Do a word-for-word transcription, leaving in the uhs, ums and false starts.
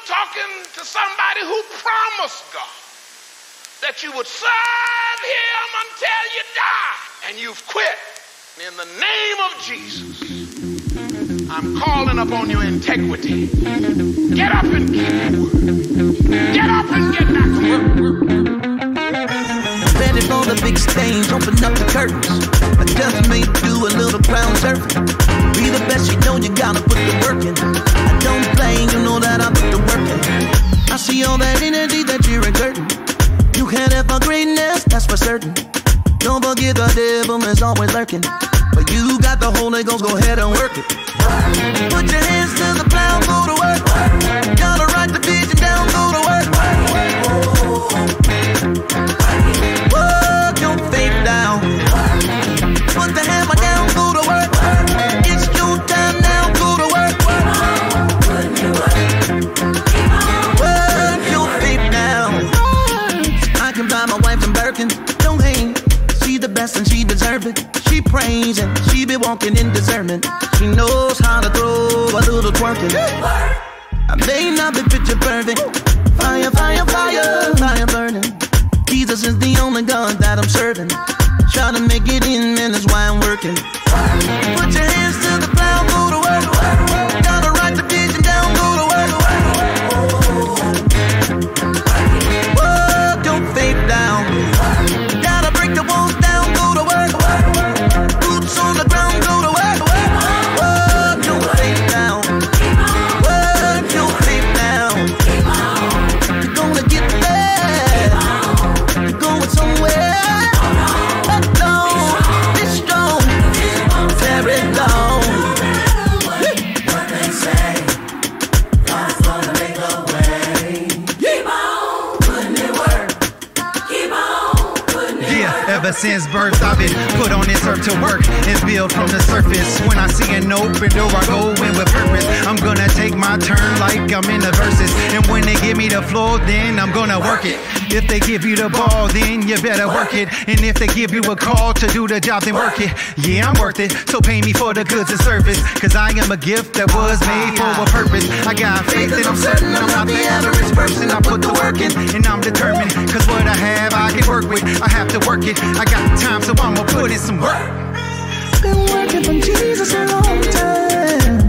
talking to somebody who promised God that you would serve him until you die, and you've quit. In the name of Jesus, I'm calling upon your integrity. Get up and keep the word. Get up and get back to work. Ready for the big stage, open up the curtains. I just made you a little ground surfing. Be the best, you know you gotta put the work in. I don't play, you know that I put the work in. I see all that energy that you're exerting. You can't have my greatness, that's for certain. Don't forget the devil is always lurking. But you got the Holy Ghost, go ahead and work it. Put your hands to the plow, go to work. Gotta write the vision down, go to work. Work your faith down. Put the hammer down, go to work. It's your time now, go to work. Work your faith down. I can buy my wife some Birkin, don't hang. She's the best and she deserve it. She prays and she be walking in discernment. She knows how to throw a little twerking. I may not be picture perfect. Fire, fire, fire, fire burning. Jesus is the only God that I'm serving. Try to make it in, man, that's why I'm working. Put your hands to the plow, go to work. Gotta write the vision down, go to work. Work your faith down. Gotta break the walls down, go to work. Boots on the ground, go to work. Work your faith down. Work your faith down. You're gonna get there. You're going somewhere. But don't be strong. Tear it down. What they say, God's gonna make a way. Keep on putting in work. Keep on putting in Yeah, work. ever since birth I've been put on this earth to work and build from the surface. When I see an open door, I go in with purpose. I'm gonna take my turn like I'm in the verses. And when they give me the floor, then I'm gonna work it. If they give you the ball, then you better work it. And if they give you a call to do the job, then work it. Yeah, I'm worth it, so pay me for the goods and service. Cause I am a gift that was made for a purpose. I got faith and I'm certain I'm not the average person. I put the work in and I'm determined. Cause what I have, I can work with. I have to work it. I got time, so I'ma put in some work. Been working for Jesus a long time.